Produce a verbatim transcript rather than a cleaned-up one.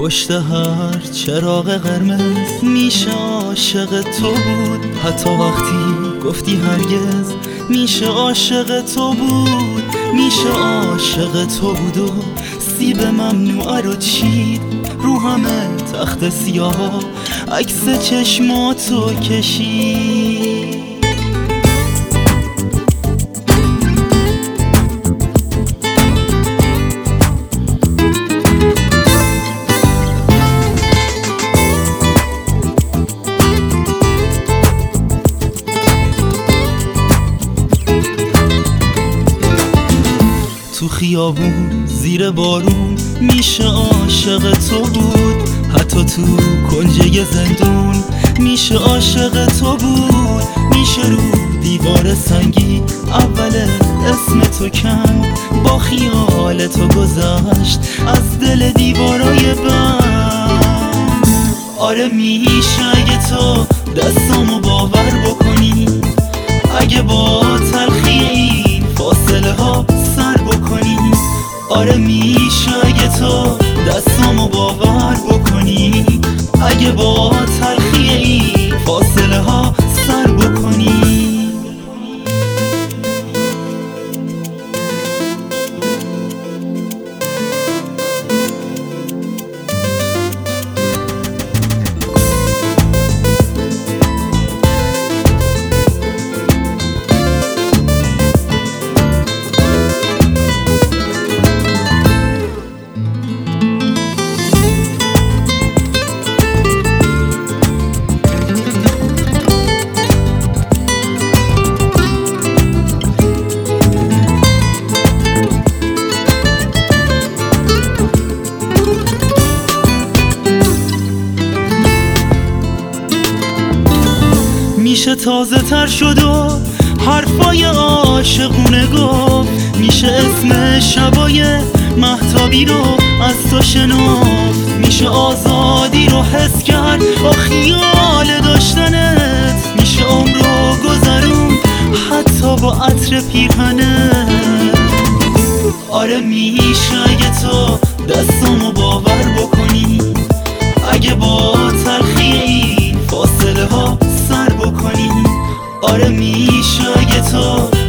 پشت هر چراغ قرمز میشه عاشق تو بود، حتی وقتی گفتی هرگز میشه عاشق تو بود. میشه عاشق تو بود و سیب ممنوعه رو چید رو همه تخت سیاه عکس چشماتو کشید. تو خیابون زیر بارون میشه عاشق تو بود، حتی تو کنجه زندون میشه عاشق تو بود. میشه رو دیوار سنگی اول اسم تو کن با خیال تو گذشت از دل دیوارای بند. آره میشه اگه تو دستامو باور بکنی، اگه با تلخی این فاصله ها سر بکنی. آره میشه اگه تو دستامو باور بکنی، اگه با تلخی این فاصله ها سر بکنی. میشه تازه تر شد و حرفای عاشقونه گفت، میشه اسم شبای مهتابی رو از تو شنفت. میشه آزادی رو حس کرد با خیال داشتنت، میشه عمر رو گذرون حتی با عطر پیرهنت. آره میشه اگه تو دستامو باور بکنی، اگه با تلخی این فاصله ها سر بکنی. آره میشه اگه تو